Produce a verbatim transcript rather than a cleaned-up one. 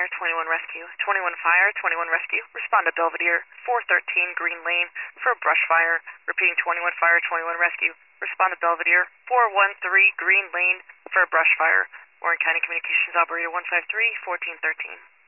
twenty-one Rescue. twenty-one Fire, twenty-one Rescue. Respond to Belvedere, four thirteen Green Lane for a brush fire. Repeating twenty-one Fire, twenty-one Rescue. Respond to Belvedere, four one three Green Lane for a brush fire. Warren County Communications Operator one five three, fourteen thirteen.